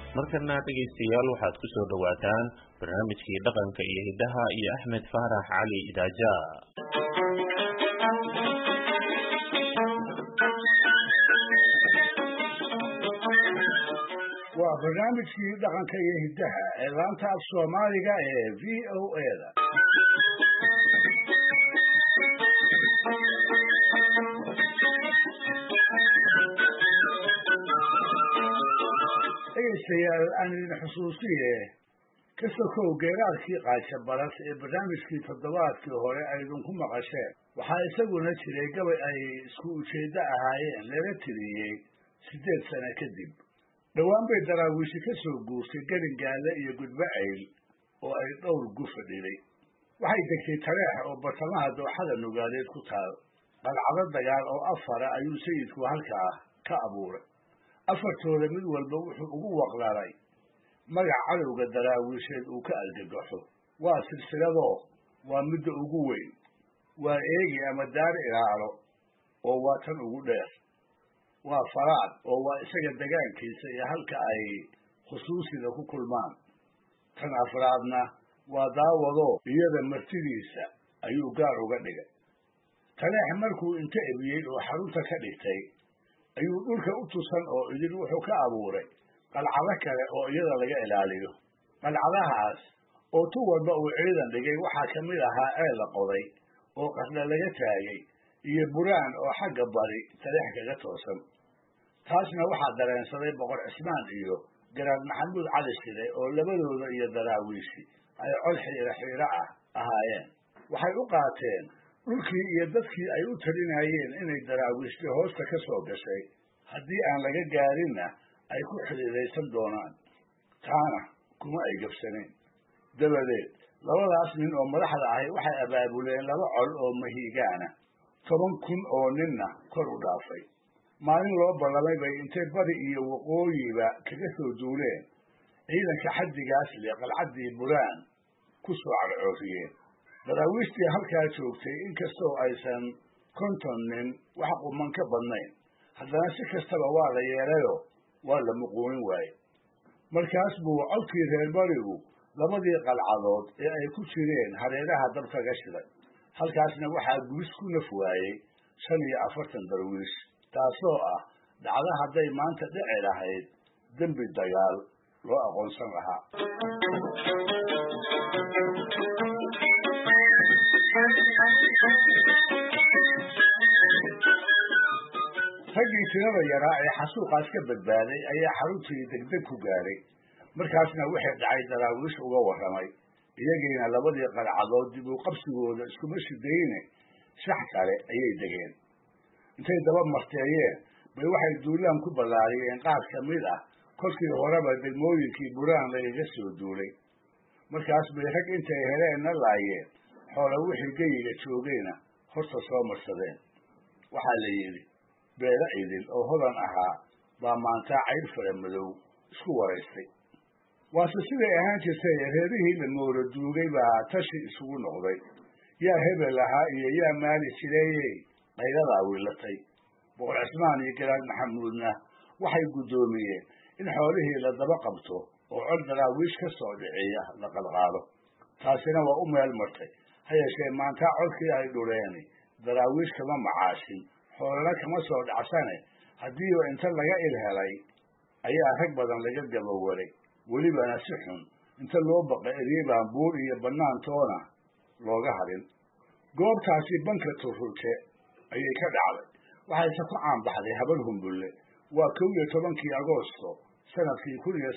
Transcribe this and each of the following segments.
markana dhegeystayaal waxaad ku soo dhawaataan barnaamijkii dhaqanka iyo hidaha iyo Axmed Faarax Cali Idaaja. waa barnaamijkii dhaqanka iyo hidaha ee laanta af Soomaaliga ee VOA-da. dhegeystayaal aan idin xusuusiye ka sokow geeraarkii qaasha baras ee barnaamijkii toddobaadkii hore ay idinku maqasheen waxaa isaguna jiray gabay ay isku ujeeddo ahaayeen lala tiriyey 8 sano kadib. dhowaan bay daraawiishi ka soo guurtay garingaalle iyo gudbacayl oo ay dhowr gu fadhiday. waxay degtay Taleex oo bartamaha dooxada Nugaaleed ku taal. qalcado dagaal oo 4 ayuu sayidku halkaa ka abuuray. afartooda mid walba wuxuu ugu waqlaray magac cadowga daraawiisheed uu ka argagaxo. waa silsiladoo waa midda ugu weyn, waa eegi ama daar ilaalo oo waa tan ugu dheer, waa faraad oo waa isaga degaankiisa iyo halka ay khusuusida ku kulmaan. tan afraadna waa daawadoo iyada martidiisa ayuu gaar uga dhigay. Taleex markuu inta ebiyey oo xarunta ka dhigtay ayuu dhulka u tusan oo idin wuxuu ka abuuray qalcado kale oo iyada laga ilaaliyo. qalcadahaas oo tu walba uu ciidan dhigay waxaa ka mid ahaa ceel la qoday oo qasna laga taagay iyo buraan oo xagga bari Taleex kaga toosan. taasna waxaa dareensaday boqor Cismaan iyo garaad Maxamuud Cali Shire oo labadooda iyo daraawiishi ay col xiira ahaayeen. waxay u qaateen dhulkii iyo dadkii ay u talinayeen inay daraawiishta hoosta ka soo gashay, haddii aan laga gaarinna ay ku xidhiidaysan doonaan. taana kuma ay gabsanayn. dabadeed labadaas nin oo madaxda ahi waxay abaabuleen 2 col oo mahiigaana, 10,000 oo ninna kor u dhaafay. maalin loo ballamay bay intay bari iyo waqooyiba kaga soo duuleen ciidanka xaddigaas leh qalcaddii buraan ku soo carcooriyeen. daraawiishtii halkaa joogtay inkastoo aysan 50 nin wax quman ka badnayn, haddana si kastaba waa la yeelayoo waa la muquunin waaye. markaas buu codkii reer barigu 2 qalcadood ee ay ku jireen hareeraha dab kaga shiday. halkaasna waxaa gubis ku naf waayey 45 darwiish, taasoo ah dhacdo hadday maanta dhici lahayd dembi dagaal loo aqoonsan lahaa. raggii tirada yaraa ee xasuuqaas ka badbaaday ayaa xaruntii degdeg ku gaaray. markaasna waxay dhacay daraawiish uga warramay. iyagiina 2 qalcadood dib u qabsigooda iskuma shidayne shax kale ayay degeen. intay daba marteeyeen bay waxay duulaan ku ballaariyeen qaar ka mid ah kolkii horeba degmooyinkii buraan lagaga soo duulay. markaas bay rag intay heleenna laayeen xoolo wixii geyiga joogayna horta soo marsadeen. waxaa la yidhi beela idil oo hodan ahaa baa maantaa cayr fara madow isku waraystay. waase siday ahaan jirtay reerihii la mooro duugay baa tashi isugu noqday. yaa hebel ahaa iyo yaa maali jireeyey qayladaa wiilatay. boqor Cismaan iyo garaad Maxamuudna waxay guddoomiyeen in xoolihii la daba qabto oo cod daraawiish ka soo dhiciya la qalqaalo. taasina waa u meel martay. ha yeeshee maantaa codkii ay dhuleeni daraawiish kama macaashin, xoolana kama soo dhacsane, haddiiba inta laga ilhelay ayaa rag badan laga gabowaray. welibana si xun inta loo baqay eryebaan buur iyo bannaantoona looga harin. goobtaasi banka Turuke ayay ka dhacday. waxayse ku caanbaxday habal humbulle. waa 11 Agoosto sanadkii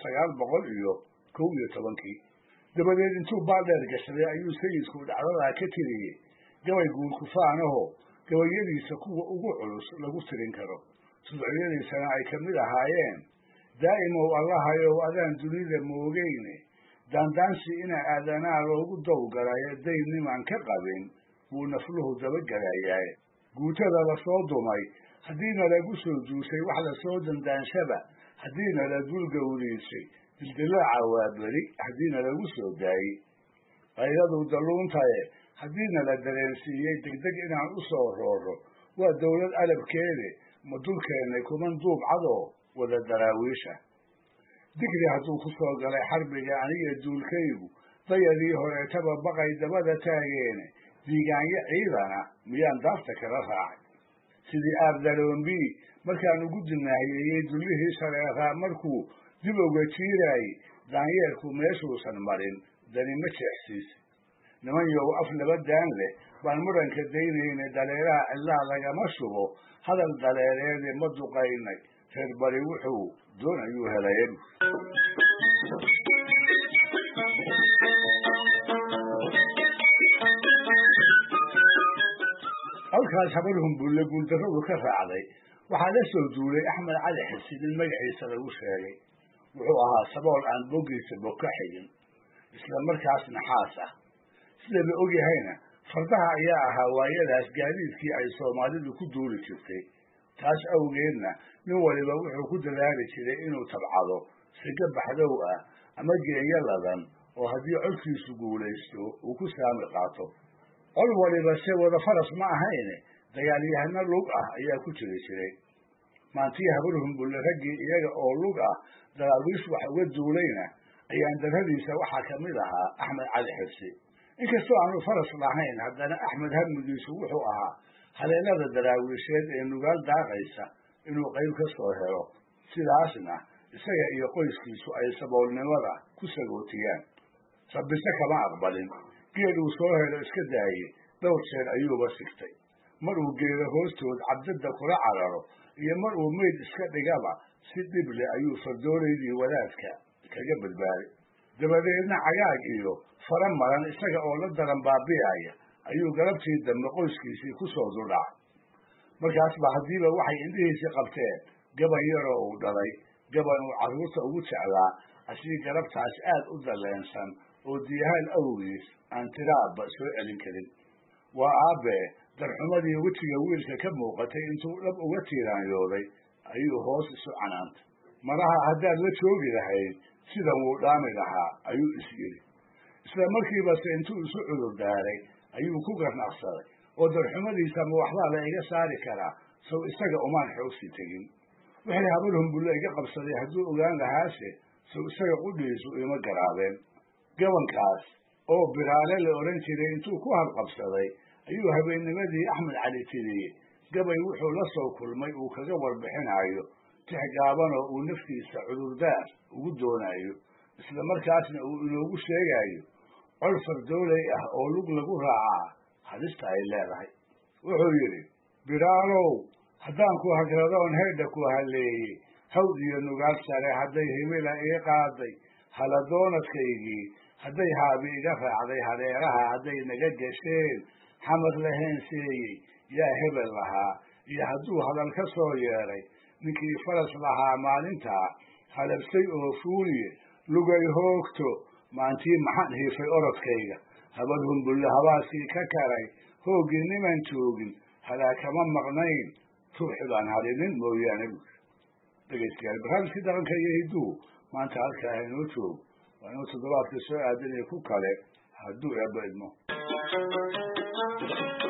1911. dabadeed intuu baaldheer gashaday ayuu sayidku dhacdadaa ka tiriyey gabay guurkufaanahoo gabayadiisa kuwa ugu culus lagu tirin karo. suducyadiisana ay ka mid ahaayeen daa'imow allahayow adaan dunida moogeyne, daandaansi ina aadanaa loogu dowgalayo daynimaan ka qabin buu nafluhu dabagelayaay. guutada la soo dumay haddiina lagu soo duusay wax la soo dandaanshaba, haddiina la dulgawriisay dildilaaca waa beri haddiina lagu soo daayey. qayladu dalluuntaye haddiina la dareensiiyey degdeg inaan u soo rooro, waa dawlad alabkeede ma dulkeennay kuman duub cadoo wada daraawiisha. digri hadduu ku soo galay xarbiga aniga duulkaygu dayadii horeetaba baqay dabada taageene diigaanyo ciidana miyaan daafta kala raacay sidii aabdaloombi markaan ugu dinaahiyeyey dullihii shareeraa markuu dib uga jiiraayey daanyeerku meeshuusan marin dani ma jeexsiisa niman yow af laba daan leh baan muranka daynayna daleeraha cidlaa lagama shubo hadal daleereede ma duqaynay reer bari wuxuu doonayuu helay halkaas habar humbulle guuldarradu ka raacday waxaa la soo duulay axmed cali xisi nin magaciisa lagu sheegay wuxuu ahaa sabool aan boggiisa bog ka xigin isla markaas naxaas ah sida la ogyahayna fardaha ayaa ahaa waayadaas gaadiidkii ay soomaalidu ku duuli jirtay taas awgeedna nin waliba wuxuu ku dadaali jiray inuu tabcado siga baxdow ah ama geeyo ladan oo haddii codkiisu guulaysto uu ku saami qaato col waliba se wada faras ma ahayne dagaalyahano lug ah ayaa ku jiri jiray maantii habar humbulle raggii iyaga oo lug ah daraawiish wax uga duulayna ayaan darradiisa waxaa ka mid ahaa axmed cali xirsi inkastoo aanu faras lahayn haddana axmed harmigiisu wuxuu ahaa haleelada daraawiisheed ee nugaal daaqaysa inuu qayb ka soo helo sidaasna isaga iyo qoyskiisu ay saboolnimada ku sagootiyaan rabbise kama aqbalin geed uu soo helo iska daayey dhowr jeer ayuuba sigtay mar uu geedo hoostood cabdada kula cararo iyo mar uu meyd iska dhigaba si dhible ayuu fardooleydii wadaadka kaga badbaaday dabadeedna cagaag iyo fara maran isaga oo la daran baabi'aya ayuu galabtii dambe qoyskiisii ku soo duldhacay markaasba haddiiba waxay indhihiisii qabteen gaban yaroo uu dhalay gaban uu carruurta ugu jeclaa asii galabtaas aad u dalleensan oo diyahaal awgiis aan tiraabba soo celin karin waa aabbee darxumadii wejiga wiilka ka muuqatay intuu dhab uga tiiraanyooday ayuu hoos isu canaantay maraha haddaad la joogi lahayd sidan wuu dhaami lahaa ayuu is yidhi isla markiibase intuu isu cudur daaray ayuu ku garnaqsaday oo darxumadiisama waxbaa la iga saari karaa sow isaga umaan xoogsi tegin wixii habar humbulle iga qabsaday hadduu ogaan lahaase sow isaga qudhiisu ima garaabeen gabankaas oo biraale la odhan jiray intuu ku halqabsaday ayuu habeennimadii axmed cali tiriyey gabay wuxuu la soo kulmay uu kaga warbixinayo tix gaabanoo uu naftiisa cudurdaar ugu doonayo isla markaasna uu inoogu sheegayo col fardooley ah oo lug lagu raacaa halista ay leedahay wuxuu yidhi biraalow haddaan ku hagradoon haydha ku halleeyey hawd iyo nugaal sare hadday himila ii qaaday haladoonadkaygii hadday haabi iga raacday hareeraha hadday naga gasheen xamar la heenseeyey yaa hebel lahaa iyo hadduu hadal ka soo yeedhay ninkii faras lahaa maalintaa halabsay oo fuuliye lugay hoogto maantii maxaan hiifay orodkayga habar humbulle habaaskii ka karay hooggii niman joogin halaa kama maqnayn ruuxi baan harinin mooyaane buuri dhegaystayaal barnaamijkii dhaqanka iyo hidduu maanta halkaa inoo joog waa inuu toddobaadka soo aadanaya ku kale hadduu eebba idmo